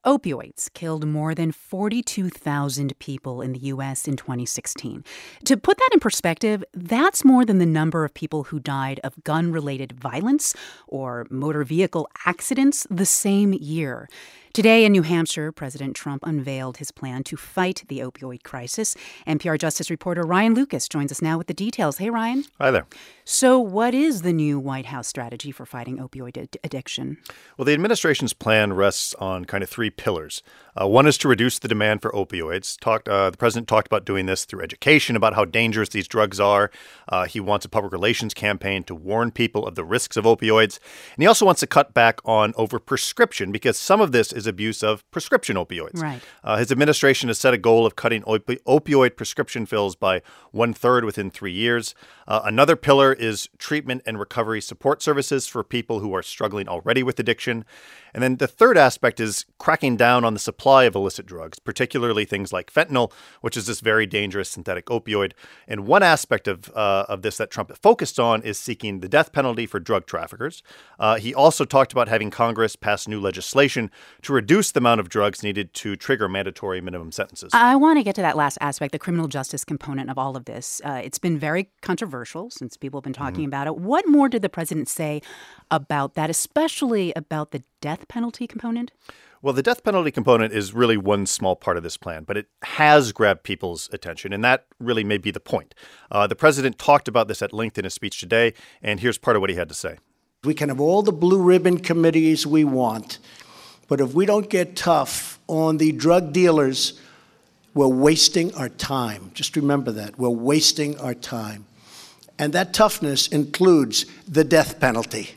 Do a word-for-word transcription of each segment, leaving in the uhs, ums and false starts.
Opioids killed more than forty-two thousand people in the U S in twenty sixteen. To put that in perspective, that's more than the number of people who died of gun-related violence or motor vehicle accidents the same year. Today in New Hampshire, President Trump unveiled his plan to fight the opioid crisis. N P R Justice reporter Ryan Lucas joins us now with the details. Hey, Ryan. Hi there. So what is the new White House strategy for fighting opioid ad- addiction? Well, the administration's plan rests on kind of three pillars. Uh, one is to reduce the demand for opioids. Talked, uh, the president talked about doing this through education about how dangerous these drugs are. Uh, he wants a public relations campaign to warn people of the risks of opioids. And he also wants to cut back on overprescription because some of this is abuse of prescription opioids. Right. Uh, his administration has set a goal of cutting op- opioid prescription fills by one-third within three years. Uh, another pillar is treatment and recovery support services for people who are struggling already with addiction. And then the third aspect is cracking down on the supply of illicit drugs, particularly things like fentanyl, which is this very dangerous synthetic opioid. And one aspect of uh, of this that Trump focused on is seeking the death penalty for drug traffickers. Uh, he also talked about having Congress pass new legislation to reduce the amount of drugs needed to trigger mandatory minimum sentences. I want to get to that last aspect, the criminal justice component of all of this. Uh, it's been very controversial since people have been talking mm-hmm. about it. What more did the president say about that, especially about the death penalty component? Well, the death penalty component is really one small part of this plan, but it has grabbed people's attention, and that really may be the point. Uh, the president talked about this at length in his speech today, and here's part of what he had to say. We can have all the blue ribbon committees we want, but if we don't get tough on the drug dealers, we're wasting our time. Just remember that. We're wasting our time. And that toughness includes the death penalty.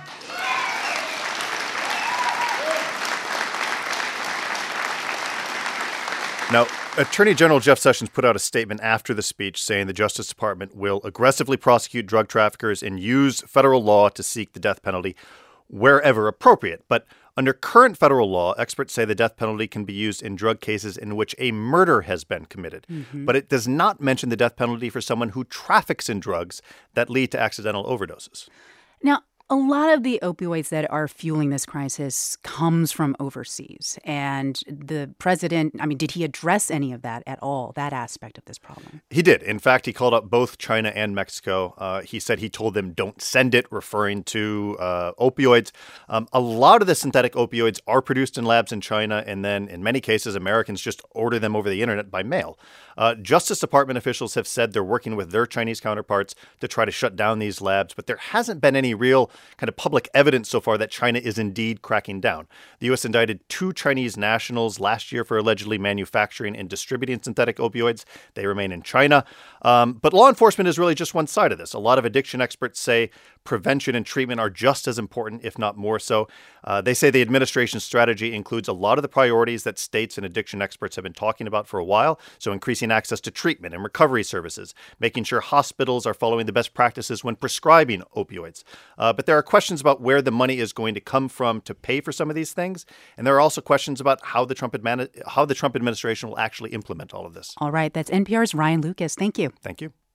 Now, Attorney General Jeff Sessions put out a statement after the speech saying the Justice Department will aggressively prosecute drug traffickers and use federal law to seek the death penalty wherever appropriate. But under current federal law, experts say the death penalty can be used in drug cases in which a murder has been committed. Mm-hmm. But it does not mention the death penalty for someone who traffics in drugs that lead to accidental overdoses. Now, a lot of the opioids that are fueling this crisis comes from overseas. And the president, I mean, did he address any of that at all, that aspect of this problem? He did. In fact, he called out both China and Mexico. Uh, he said he told them don't send it, referring to uh, opioids. Um, a lot of the synthetic opioids are produced in labs in China, and then in many cases, Americans just order them over the internet by mail. Uh, Justice Department officials have said they're working with their Chinese counterparts to try to shut down these labs, but there hasn't been any real kind of public evidence so far that China is indeed cracking down. The U S indicted two Chinese nationals last year for allegedly manufacturing and distributing synthetic opioids. They remain in China. Um, but law enforcement is really just one side of this. A lot of addiction experts say prevention and treatment are just as important, if not more so. Uh, they say the administration's strategy includes a lot of the priorities that states and addiction experts have been talking about for a while. So increasing access to treatment and recovery services, making sure hospitals are following the best practices when prescribing opioids. Uh, but there are questions about where the money is going to come from to pay for some of these things. And there are also questions about how the Trump admani- how the Trump administration will actually implement all of this. All right. That's N P R's Ryan Lucas. Thank you. Thank you.